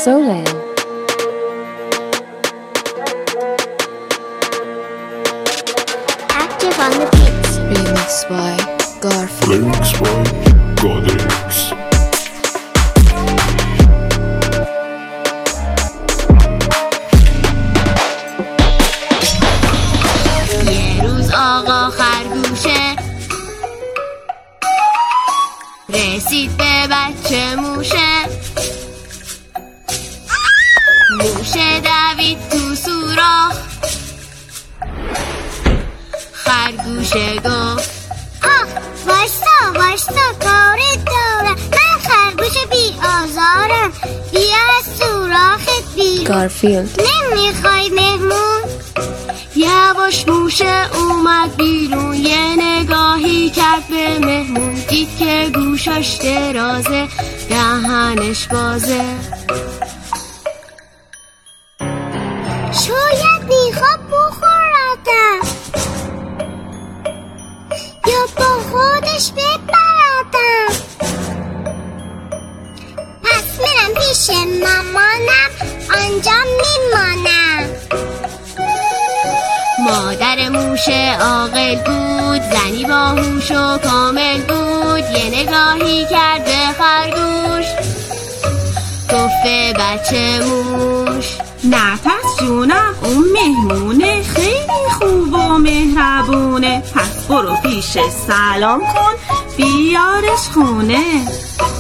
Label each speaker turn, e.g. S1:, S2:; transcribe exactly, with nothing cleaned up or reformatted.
S1: Solan.
S2: Active on the beats.
S1: Remix by Garfield.
S3: Remix by Godrix.
S4: یه روز آقا خرگوشه رسید به بچه موشه. موشه دوید تو سوراخ. خرگوشه گفت
S2: آه واستا واستا کارت دارم، من خرگوش بی آزارم، بیا از سوراخت بیرون.
S1: Garfield.
S2: نمیخوای مهمون؟
S4: یواش موشه اومد بیرون. یه نگاهی کرد به مهمون. دید که گوشاش درازه، دهنش بازه.
S2: شاید میخواد بخوردم یا با خودش ببردم. پس میرم پیش مامانم، آنجا میمانم.
S4: مادر موشه عاقل بود، زنی باهوش و کامل بود. یه نگاهی کرد به خرگوش، گفت به بچه موش
S5: نترس جونم، اون مهمونه خیلی خوب و مهربونه. پس برو پیش سلام کن، بیارش خونه.